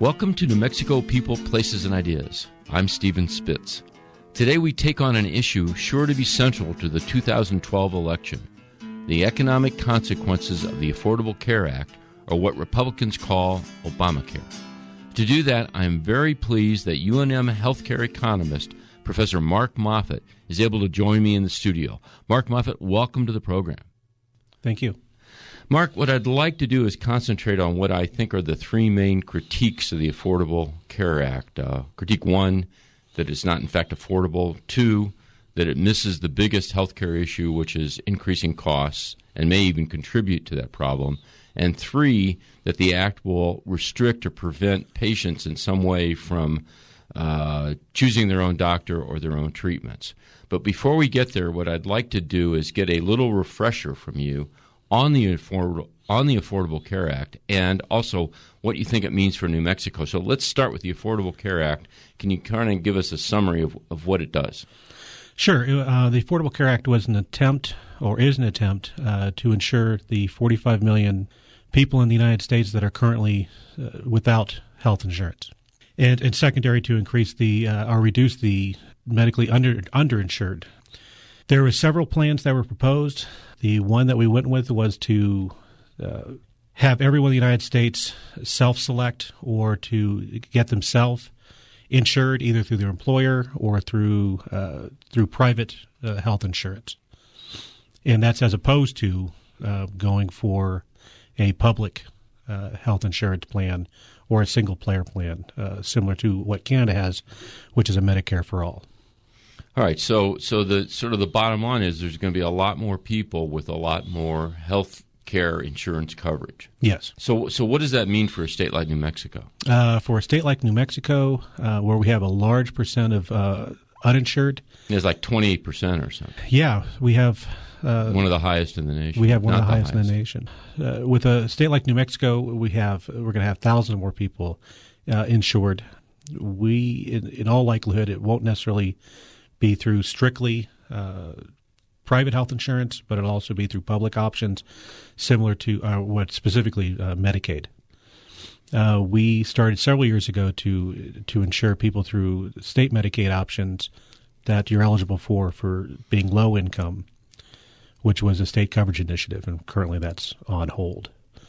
Welcome to New Mexico People, Places, and Ideas. I'm Stephen Spitz. Today we take on an issue sure to be central to the 2012 election, the economic consequences of the Affordable Care Act, or what Republicans call Obamacare. To do that, I am very pleased that UNM healthcare economist, Professor Mark Moffitt, is able to join me in the studio. Mark Moffitt, welcome to the program. Thank you. Mark, what I'd like to do is concentrate on what I think are the three main critiques of the Affordable Care Act. Critique one, that it's not in fact affordable. Two, that it misses the biggest health care issue, which is increasing costs and may even contribute to that problem. And three, that the act will restrict or prevent patients in some way from choosing their own doctor or their own treatments. But before we get there, what I'd like to do is get a little refresher from you on the Affordable Care Act and also what you think it means for New Mexico. So let's start with the Affordable Care Act. Can you kind of give us a summary of what it does? Sure. The Affordable Care Act was an attempt, or is an attempt, to ensure the 45 million people in the United States that are currently without health insurance. And secondary, to increase or reduce the medically underinsured. There were several plans that were proposed. The one that we went with was to have everyone in the United States self-select or to get themselves insured either through their employer or through private health insurance. And that's as opposed to going for a public health insurance plan or a single-player plan, similar to what Canada has, which is a Medicare for all. All right, so the sort of the bottom line is there's going to be a lot more people with a lot more health care insurance coverage. Yes. So what does that mean for a state like New Mexico? For a state like New Mexico, where we have a large percent of uninsured. It's like 28% or something. Yeah, we have one of the highest in the nation. We have one of the highest in the nation. With a state like New Mexico, we're going to have thousands more people insured. In all likelihood, it won't necessarily be through strictly private health insurance, but it'll also be through public options, similar to what specifically Medicaid. We started several years ago to insure people through state Medicaid options that you're eligible for being low income, which was a state coverage initiative, and currently that's on hold.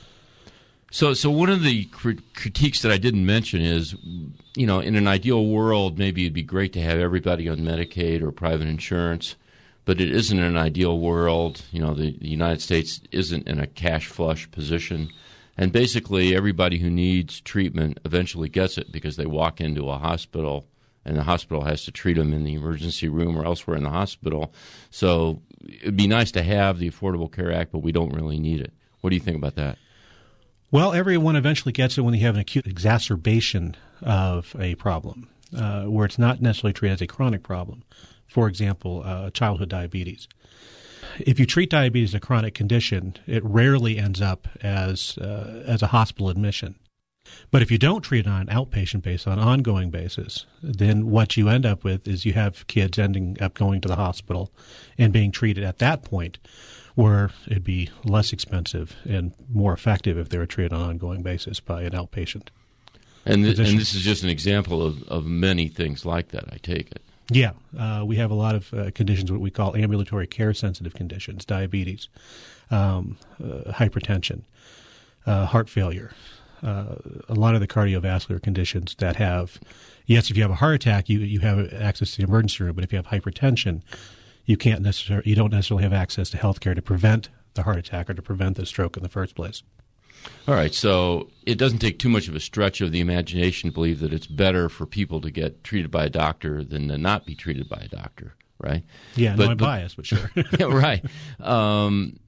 So one of the critiques that I didn't mention is, in an ideal world, maybe it'd be great to have everybody on Medicaid or private insurance, but it isn't an ideal world. The United States isn't in a cash flush position, and basically everybody who needs treatment eventually gets it because they walk into a hospital, and the hospital has to treat them in the emergency room or elsewhere in the hospital. So it'd be nice to have the Affordable Care Act, but we don't really need it. What do you think about that? Well, everyone eventually gets it when you have an acute exacerbation of a problem, where it's not necessarily treated as a chronic problem. For example, childhood diabetes. If you treat diabetes as a chronic condition, it rarely ends up as a hospital admission. But if you don't treat it on an outpatient basis, on an ongoing basis, then what you end up with is you have kids ending up going to the hospital and being treated at that point, where it'd be less expensive and more effective if they were treated on an ongoing basis by an outpatient. And this is just an example of many things like that, I take it. Yeah. We have a lot of conditions, what we call ambulatory care-sensitive conditions, diabetes, hypertension, heart failure, a lot of the cardiovascular conditions that have, yes, if you have a heart attack, you have access to the emergency room, but if you have hypertension, you don't necessarily have access to health care to prevent the heart attack or to prevent the stroke in the first place. All right, so it doesn't take too much of a stretch of the imagination to believe that it's better for people to get treated by a doctor than to not be treated by a doctor, right? Yeah, I'm biased, but sure. Yeah, right. And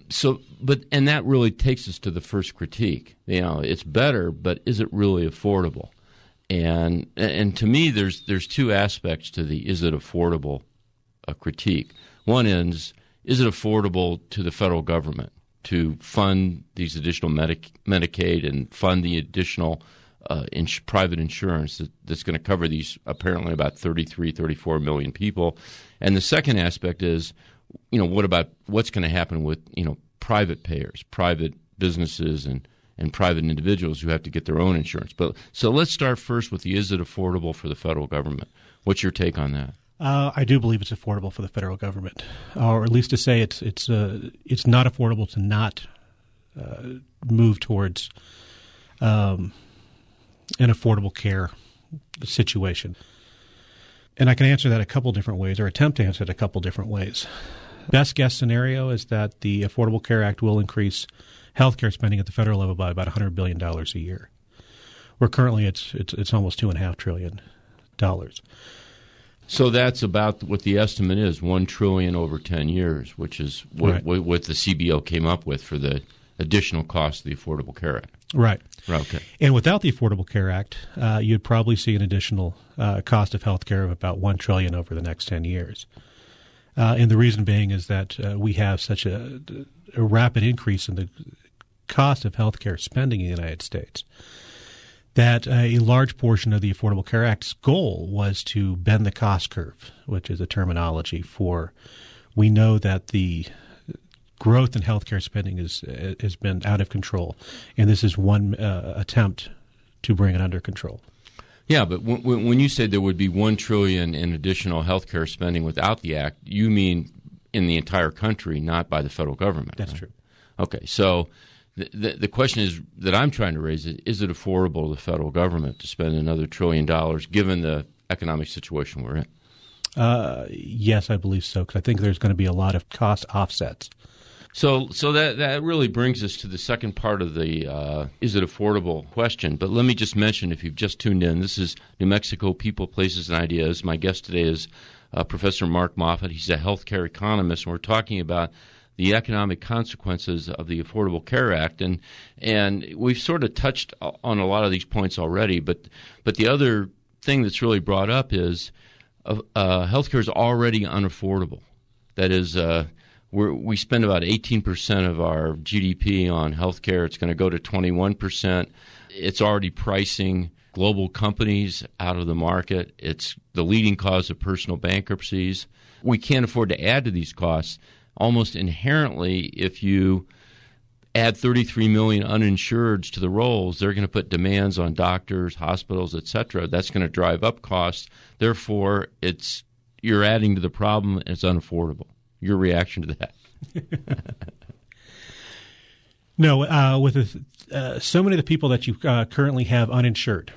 that really takes us to the first critique. It's better, but is it really affordable? And to me, there's two aspects to the is it affordable critique. One is it affordable to the federal government to fund these additional Medicaid and fund the additional private insurance that's going to cover these apparently about 34 million people? And the second aspect is, what's going to happen with, private payers, private businesses and and private individuals who have to get their own insurance. But so let's start first with the is it affordable for the federal government? What's your take on that? I do believe it's affordable for the federal government, or at least to say it's not affordable to not move towards an affordable care situation. And I can answer that a couple different ways, or attempt to answer it a couple different ways. Best guess scenario is that the Affordable Care Act will increase healthcare spending at the federal level by about $100 billion a year. Where currently it's almost $2.5 trillion. So that's about what the estimate is, $1 trillion over 10 years, which is what the CBO came up with for the additional cost of the Affordable Care Act. Right. Okay. And without the Affordable Care Act, you'd probably see an additional cost of health care of about $1 trillion over the next 10 years. And the reason being is that we have such a rapid increase in the cost of health care spending in the United States that a large portion of the Affordable Care Act's goal was to bend the cost curve, which is a terminology for we know that the growth in healthcare spending has been out of control, and this is one attempt to bring it under control. Yeah, but when you say there would be $1 trillion in additional healthcare spending without the act, you mean in the entire country, not by the federal government. That's right? true. Okay, so the question is that I'm trying to raise is it affordable to the federal government to spend another $1 trillion given the economic situation we're in? Yes, I believe so, because I think there's going to be a lot of cost offsets. So that really brings us to the second part of the is it affordable question. But let me just mention, if you've just tuned in, this is New Mexico People, Places, and Ideas. My guest today is Professor Mark Moffett. He's a healthcare economist, and we're talking about the economic consequences of the Affordable Care Act. And we've sort of touched on a lot of these points already, but the other thing that's really brought up is healthcare is already unaffordable. That is, we spend about 18% of our GDP on healthcare. It's going to go to 21%. It's already pricing global companies out of the market. It's the leading cause of personal bankruptcies. We can't afford to add to these costs. Almost inherently, if you add 33 million uninsureds to the rolls, they're going to put demands on doctors, hospitals, et cetera. That's going to drive up costs. Therefore, you're adding to the problem, and it's unaffordable. Your reaction to that? No, with so many of the people that you currently have uninsured,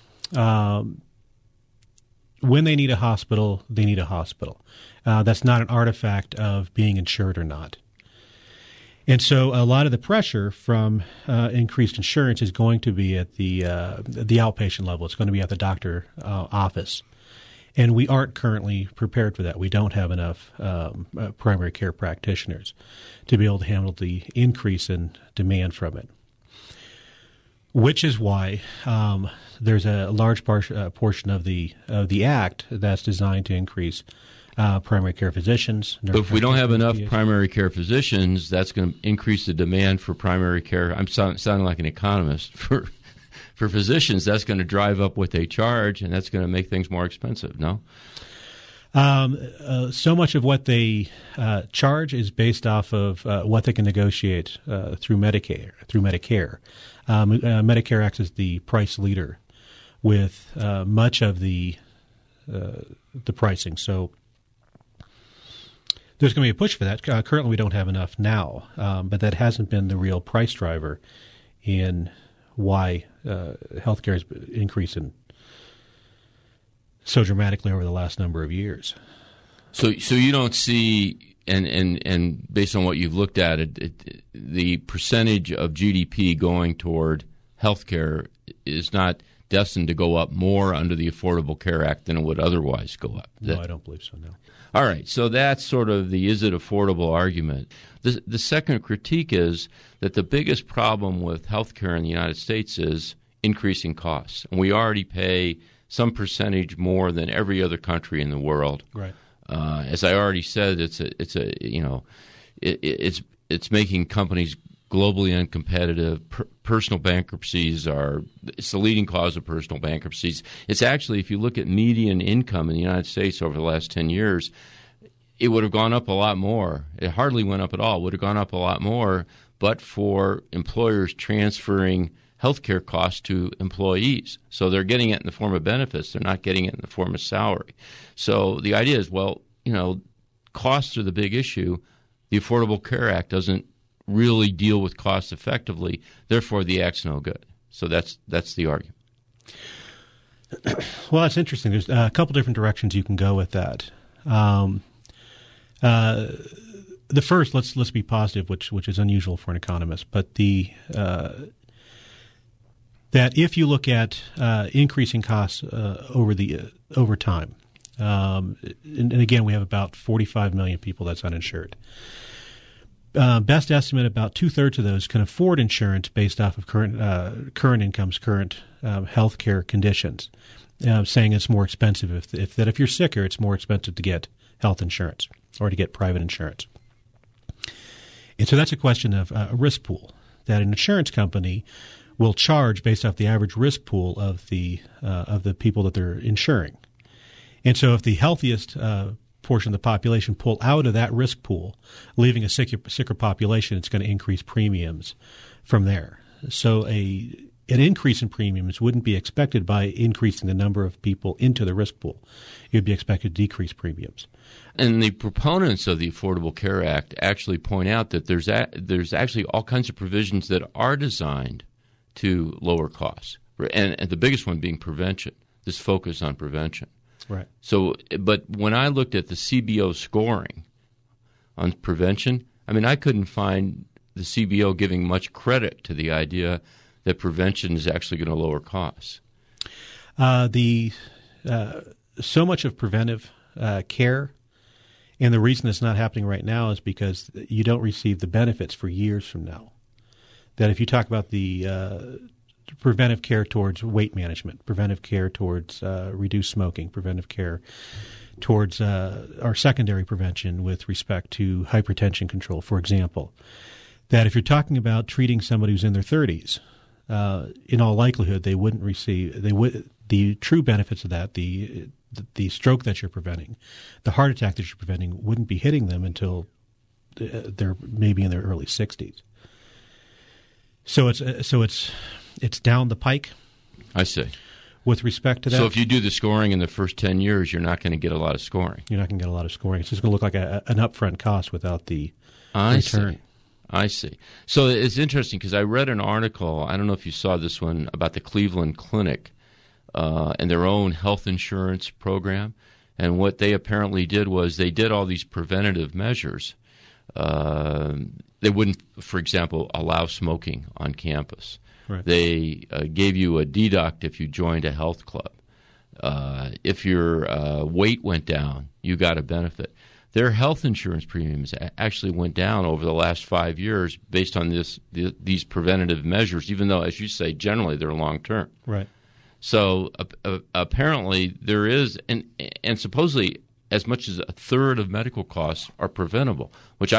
when they need a hospital, they need a hospital. That's not an artifact of being insured or not. And so a lot of the pressure from increased insurance is going to be at the outpatient level. It's going to be at the doctor office. And we aren't currently prepared for that. We don't have enough primary care practitioners to be able to handle the increase in demand from it, which is why there's a large portion of the act that's designed to increase primary care physicians. But if we don't have enough primary care physicians, that's going to increase the demand for primary care. I'm sounding like an economist. For physicians, that's going to drive up what they charge, and that's going to make things more expensive, no? So much of what they charge is based off of what they can negotiate through Medicare. Medicare acts as the price leader with much of the pricing. So there's going to be a push for that. Currently, we don't have enough now, but that hasn't been the real price driver in why healthcare has increased so dramatically over the last number of years. So you don't see, and based on what you've looked at, the percentage of GDP going toward healthcare is not destined to go up more under the Affordable Care Act than it would otherwise go up. No, I don't believe so, no. All right, so that's sort of the is it affordable argument. The second critique is that the biggest problem with healthcare in the United States is increasing costs. And we already pay some percentage more than every other country in the world. Right. As I already said, it's making companies globally uncompetitive. Personal bankruptcies it's the leading cause of personal bankruptcies. It's actually, if you look at median income in the United States over the last 10 years, it would have gone up a lot more. It hardly went up at all. It would have gone up a lot more, but for employers transferring healthcare costs to employees. So they're getting it in the form of benefits. They're not getting it in the form of salary. So the idea is, well, costs are the big issue. The Affordable Care Act doesn't really deal with costs effectively. Therefore, the act's no good. So that's the argument. Well, that's interesting. There's a couple different directions you can go with that. The first, let's be positive, which is unusual for an economist, but that if you look at increasing costs over time, and again, we have about 45 million people that's uninsured. Best estimate, about 2/3 of those can afford insurance based off of current incomes, current health care conditions, saying it's more expensive. If you're sicker, it's more expensive to get health insurance or to get private insurance. And so that's a question of a risk pool that an insurance company will charge based off the average risk pool of the people that they're insuring. And so if the healthiest portion of the population pull out of that risk pool, leaving a sicker population, it's going to increase premiums from there. So an increase in premiums wouldn't be expected by increasing the number of people into the risk pool. It would be expected to decrease premiums. And the proponents of the Affordable Care Act actually point out that there's actually all kinds of provisions that are designed to lower costs, and the biggest one being prevention, this focus on prevention. Right. So, but when I looked at the CBO scoring on prevention, I couldn't find the CBO giving much credit to the idea that prevention is actually going to lower costs. So much of preventive care, and the reason it's not happening right now is because you don't receive the benefits for years from now. That if you talk about the preventive care towards weight management, preventive care towards reduced smoking, preventive care towards our secondary prevention with respect to hypertension control, for example, that if you're talking about treating somebody who's in their 30s, in all likelihood they wouldn't receive the true benefits of that, the stroke that you're preventing, the heart attack that you're preventing wouldn't be hitting them until they're maybe in their early 60s. So it's down the pike. I see. With respect to that. So if you do the scoring in the first 10 years, you're not going to get a lot of scoring. You're not going to get a lot of scoring. It's just going to look like an upfront cost without the return. I see. So it's interesting because I read an article, I don't know if you saw this one, about the Cleveland Clinic and their own health insurance program. And what they apparently did was they did all these preventative measures. They wouldn't, for example, allow smoking on campus. Right. They gave you a deduct if you joined a health club. If your weight went down, you got a benefit. Their health insurance premiums actually went down over the last 5 years based on these preventative measures, even though, as you say, generally they're long-term. Right. So apparently there is, and supposedly as much as a third of medical costs are preventable, which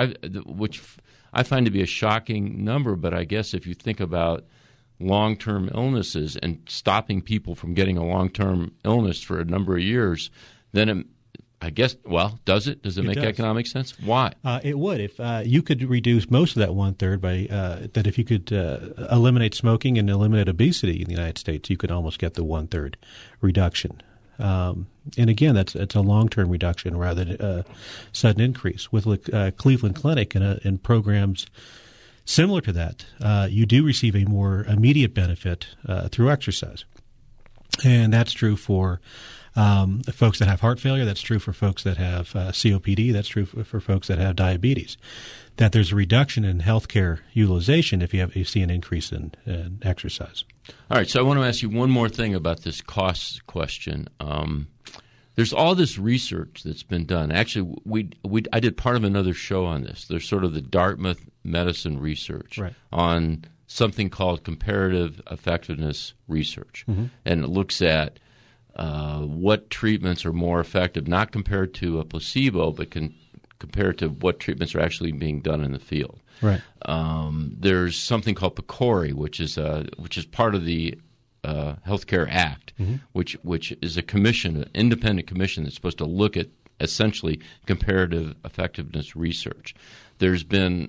I find to be a shocking number. But I guess if you think about long-term illnesses and stopping people from getting a long-term illness for a number of years, then does it? Does it make economic sense? Why? It would. If you could reduce most of that 1/3 by that, if you could eliminate smoking and eliminate obesity in the United States, you could almost get the 1/3 reduction. And again, it's a long-term reduction rather than a sudden increase. With Cleveland Clinic and programs similar to that, you do receive a more immediate benefit through exercise, and that's true for folks that have heart failure. That's true for folks that have COPD. That's true for folks that have diabetes. That there's a reduction in healthcare utilization if you see an increase in exercise. All right, so I want to ask you one more thing about this cost question. There's all this research that's been done. Actually, I did part of another show on this. There's sort of the Dartmouth Medicine research on something called comparative effectiveness research, and it looks at what treatments are more effective, not compared to a placebo, but compared to what treatments are actually being done in the field. Right. There's something called PCORI, which is part of the Healthcare Act, which is a commission, an independent commission that's supposed to look at essentially comparative effectiveness research. There's been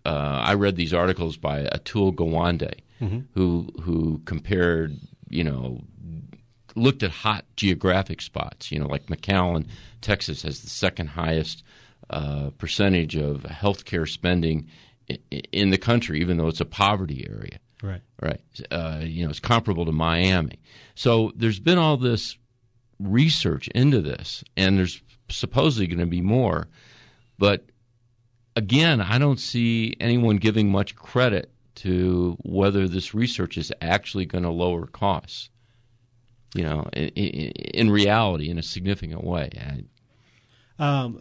I read these articles by Atul Gawande, who compared, looked at hot geographic spots. Like McAllen, Texas, has the second highest percentage of healthcare spending in the country, even though it's a poverty area. Right. It's comparable to Miami. So there's been all this research into this, and there's supposedly going to be more. But again, I don't see anyone giving much credit to whether this research is actually going to lower costs, in reality, in a significant way. I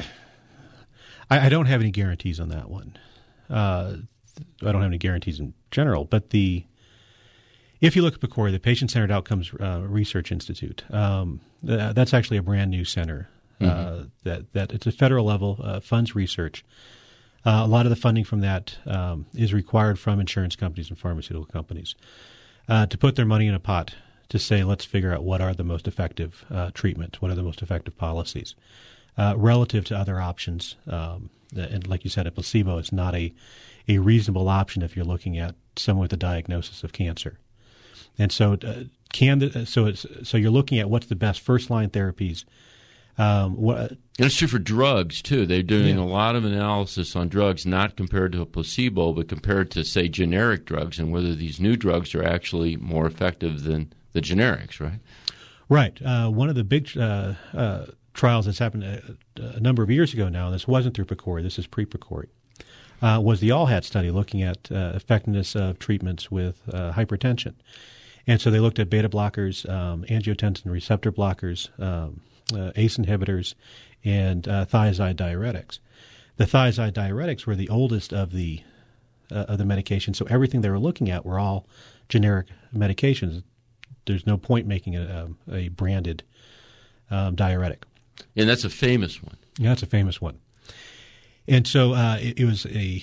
don't have any guarantees on that one. I don't have any guarantees in general, but if you look at PCORI, the Patient-Centered Outcomes Research Institute, that's actually a brand new center. That it's a federal level, funds research. A lot of the funding from that is required from insurance companies and pharmaceutical companies to put their money in a pot to say, let's figure out what are the most effective treatments, what are the most effective policies relative to other options. And like you said, a placebo is not a reasonable option if you're looking at someone with a diagnosis of cancer. And so, so you're looking at what's the best first-line therapies. And it's true for drugs, too. They're doing a lot of analysis on drugs, not compared to a placebo, but compared to, say, generic drugs, and whether these new drugs are actually more effective than the generics, right? Right. One of the big trials that's happened a number of years ago now, and this wasn't through PCORI, this is pre-PCORI, was the ALLHAT study looking at effectiveness of treatments with hypertension. And so they looked at beta blockers, angiotensin receptor blockers, ACE inhibitors, and thiazide diuretics. The thiazide diuretics were the oldest of the medications, so everything they were looking at were all generic medications. There's no point making a branded diuretic. And that's a famous one. Yeah, that's a famous one. And so it was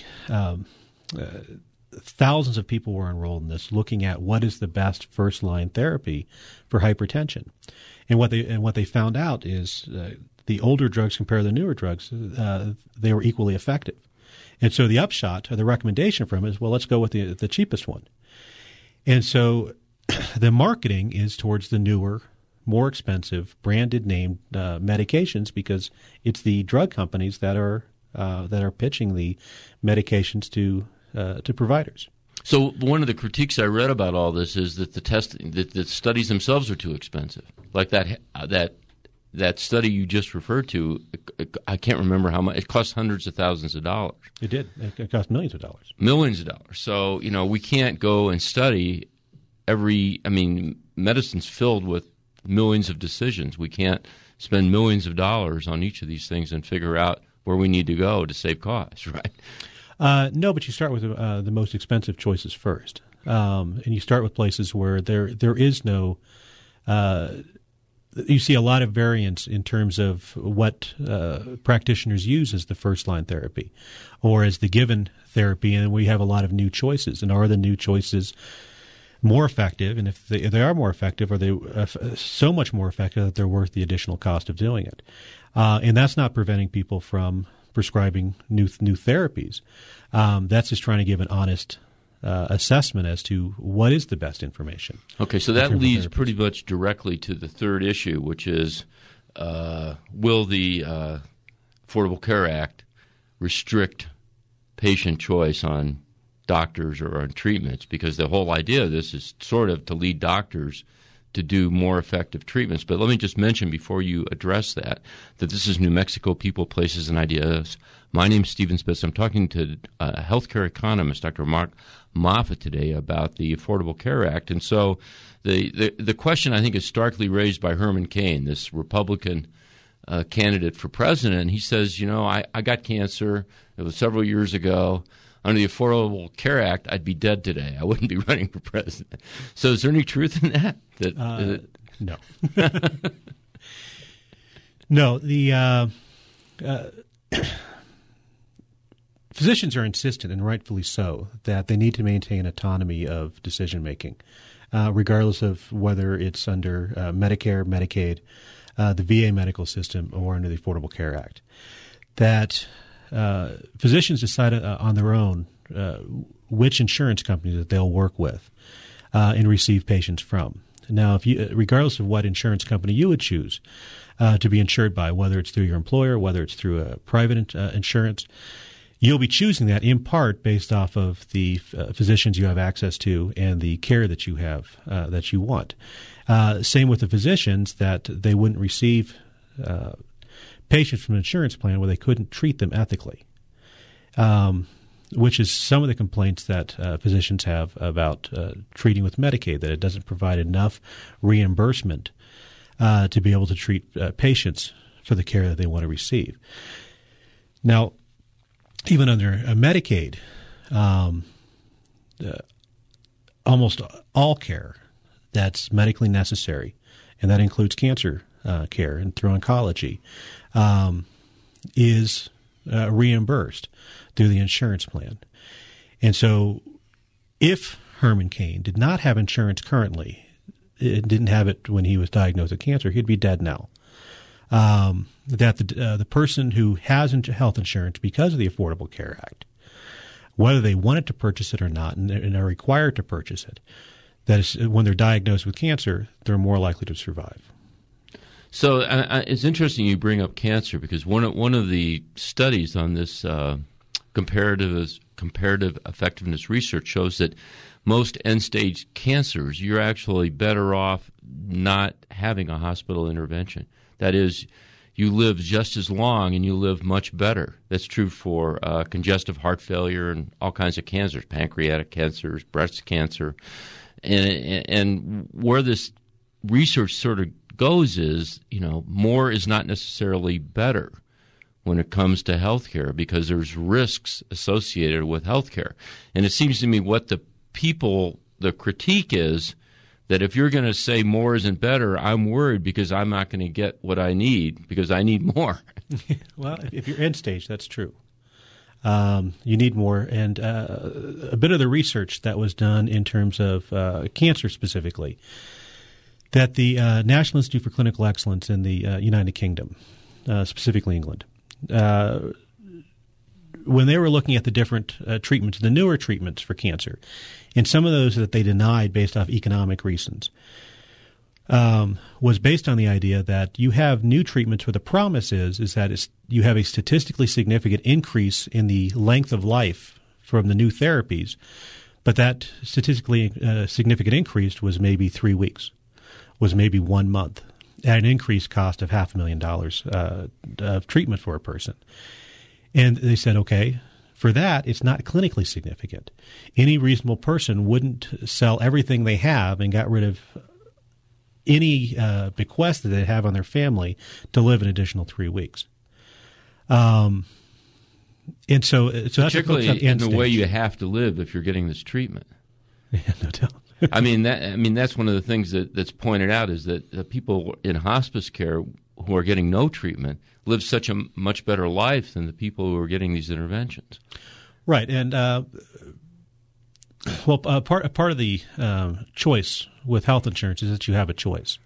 thousands of people were enrolled in this, looking at what is the best first-line therapy for hypertension. And what they found out is the older drugs compared to the newer drugs, they were equally effective. And so the upshot, or the recommendation from it is, well, let's go with the cheapest one. And so the marketing is towards the newer, more expensive, branded name medications, because it's the drug companies that are pitching the medications to providers. So one of the critiques I read about all this is that the studies themselves are too expensive. Like that study you just referred to, I can't remember how much. It cost hundreds of thousands of dollars. It did. It cost millions of dollars. Millions of dollars. So we can't go and study medicine's filled with millions of decisions. We can't spend millions of dollars on each of these things and figure out where we need to go to save costs, right? No, but you start with the most expensive choices first, and you start with places where there is no. You see a lot of variance in terms of what practitioners use as the first line therapy, or as the given therapy, and we have a lot of new choices. And are the new choices more effective? And if they are more effective, are they so much more effective that they're worth the additional cost of doing it? And that's not preventing people from prescribing new therapies. That's just trying to give an honest assessment as to what is the best information. Okay, so that leads pretty much directly to the third issue, which is will the Affordable Care Act restrict patient choice on doctors or on treatments? Because the whole idea of this is sort of to lead doctors to do more effective treatments. But let me just mention before you address that this is New Mexico People, Places, and Ideas. My name is Stephen Spitz. I'm talking to a healthcare economist, Dr. Mark Moffat, today about the Affordable Care Act. And so the question, I think, is starkly raised by Herman Cain, this Republican candidate for president. And he says, I got cancer. It was several years ago. Under the Affordable Care Act, I'd be dead today. I wouldn't be running for president. So is there any truth in that? No. No, the physicians are insistent, and rightfully so, that they need to maintain autonomy of decision-making, regardless of whether it's under Medicare, Medicaid, the VA medical system, or under the Affordable Care Act. That physicians decide on their own which insurance company that they'll work with and receive patients from. Now, regardless of what insurance company you would choose to be insured by, whether it's through your employer, whether it's through a private insurance, you'll be choosing that in part based off of the physicians you have access to and the care that you have that you want. Same with the physicians, that they wouldn't receive patients from an insurance plan where they couldn't treat them ethically, which is some of the complaints that physicians have about treating with Medicaid, that it doesn't provide enough reimbursement to be able to treat patients for the care that they want to receive. Now, even under Medicaid, almost all care that's medically necessary, and that includes cancer care and through oncology, is reimbursed through the insurance plan. And so if Herman Cain did not have insurance currently, didn't have it when he was diagnosed with cancer, he'd be dead now. That the person who has health insurance because of the Affordable Care Act, whether they wanted to purchase it or not, and are required to purchase it, that is, when they're diagnosed with cancer, they're more likely to survive. So it's interesting you bring up cancer, because one of the studies on this comparative effectiveness research shows that most end-stage cancers, you're actually better off not having a hospital intervention. That is, you live just as long and you live much better. That's true for congestive heart failure and all kinds of cancers, pancreatic cancers, breast cancer. And where this research sort of goes is, more is not necessarily better when it comes to healthcare, because there's risks associated with healthcare. And it seems to me what the critique is that if you're going to say more isn't better, I'm worried because I'm not going to get what I need because I need more. Well, if you're end stage, that's true. You need more. And a bit of the research that was done in terms of cancer specifically, that the National Institute for Clinical Excellence in the United Kingdom, specifically England, when they were looking at the different treatments, the newer treatments for cancer, and some of those that they denied based off economic reasons, was based on the idea that you have new treatments where the promise is that you have a statistically significant increase in the length of life from the new therapies, but that statistically significant increase was maybe 3 weeks, was maybe 1 month, at an increased cost of $500,000 of treatment for a person. And they said, okay, for that, it's not clinically significant. Any reasonable person wouldn't sell everything they have and got rid of any bequest that they have on their family to live an additional 3 weeks. And so particularly that's in the way you have to live if you're getting this treatment. Yeah, no doubt. That's one of the things that's pointed out, is that the people in hospice care who are getting no treatment live such a much better life than the people who are getting these interventions. Right, and part of the choice with health insurance is that you have a choice.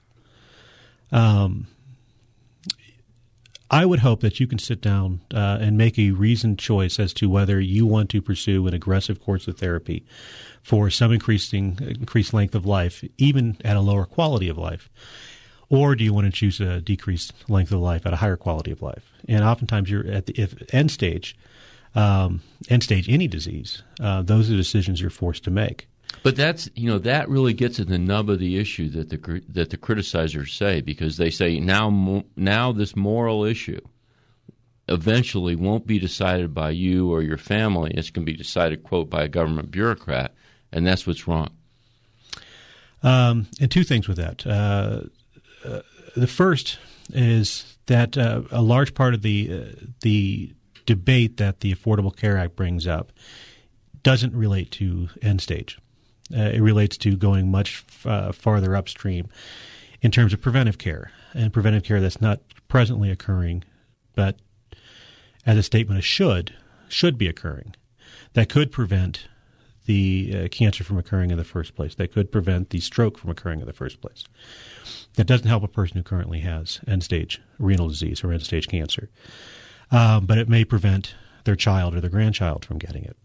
I would hope that you can sit down and make a reasoned choice as to whether you want to pursue an aggressive course of therapy for some increased length of life, even at a lower quality of life, or do you want to choose a decreased length of life at a higher quality of life? And oftentimes you're at the end stage any disease. Those are decisions you're forced to make. But that really gets at the nub of the issue that the criticizers say, because they say now this moral issue eventually won't be decided by you or your family. It's going to be decided, quote, by a government bureaucrat, and that's what's wrong. And two things with that. The first is that a large part of the debate that the Affordable Care Act brings up doesn't relate to end stage. It relates to going much farther upstream in terms of preventive care, and preventive care that's not presently occurring, but as a statement of should be occurring, that could prevent the cancer from occurring in the first place, that could prevent the stroke from occurring in the first place. That doesn't help a person who currently has end-stage renal disease or end-stage cancer, but it may prevent their child or their grandchild from getting it.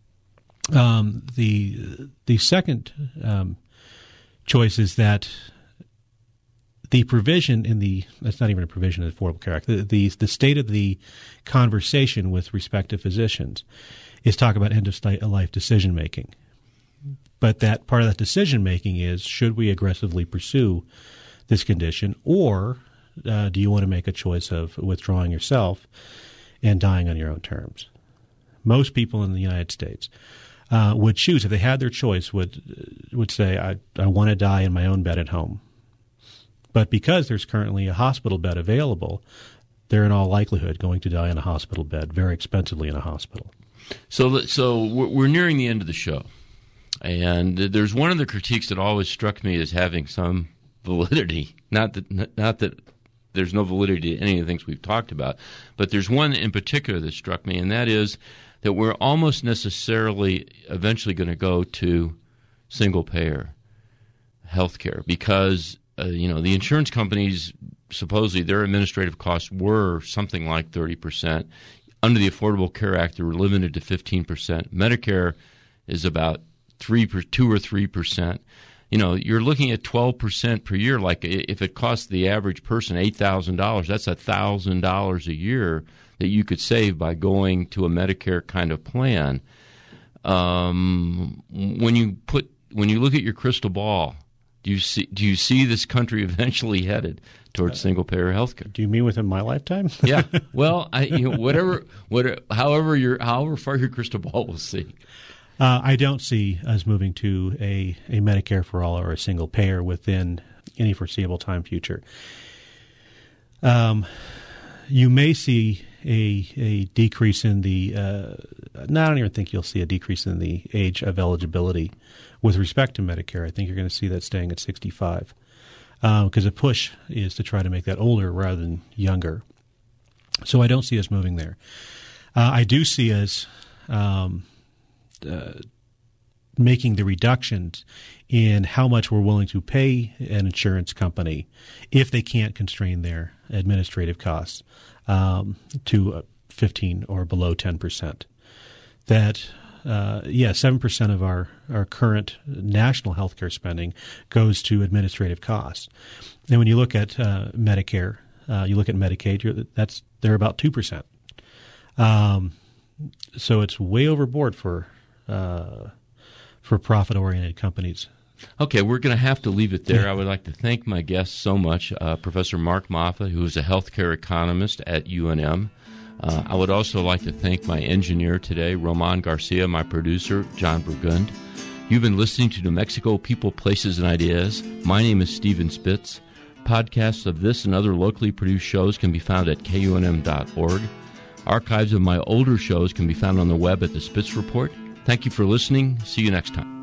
The second choice is that the provision in that's not even a provision of the Affordable Care Act. The state of the conversation with respect to physicians is talk about end-of-life decision-making. But that part of that decision-making is, should we aggressively pursue this condition, or do you want to make a choice of withdrawing yourself and dying on your own terms? Most people in the United States would choose, if they had their choice, would say, I want to die in my own bed at home. But because there's currently a hospital bed available, they're in all likelihood going to die in a hospital bed, very expensively in a hospital. So we're nearing the end of the show. And there's one of the critiques that always struck me as having some validity. Not that there's no validity to any of the things we've talked about, but there's one in particular that struck me, and that is that we're almost necessarily eventually going to go to single-payer health care because the insurance companies, supposedly their administrative costs were something like 30%. Under the Affordable Care Act, they were limited to 15%. Medicare is about 2 or 3%. You're looking at 12% per year. Like if it costs the average person $8,000, that's $1,000 a year that you could save by going to a Medicare kind of plan. When you look at your crystal ball, do you see this country eventually headed towards single payer health care? Do you mean within my lifetime? Yeah. Well, however far your crystal ball will see. I don't see us moving to a Medicare for all or a single payer within any foreseeable time future. You may see a decrease in the I don't even think you'll see a decrease in the age of eligibility with respect to Medicare. I think you're going to see that staying at 65 because the push is to try to make that older rather than younger. So I don't see us moving there. I do see us making the reductions in how much we're willing to pay an insurance company if they can't constrain their administrative costs to 15 or below 10%. That 7% of our current national healthcare spending goes to administrative costs. And when you look at Medicare, you look at Medicaid, they're about 2%. So it's way overboard for profit-oriented companies. Okay, we're going to have to leave it there. I would like to thank my guests so much, Professor Mark Moffat, who is a healthcare economist at UNM. I would also like to thank my engineer today, Roman Garcia, my producer, John Burgund. You've been listening to New Mexico People, Places, and Ideas. My name is Stephen Spitz. Podcasts of this and other locally produced shows can be found at kunm.org. Archives of my older shows can be found on the web at the Spitz Report. Thank you for listening. See you next time.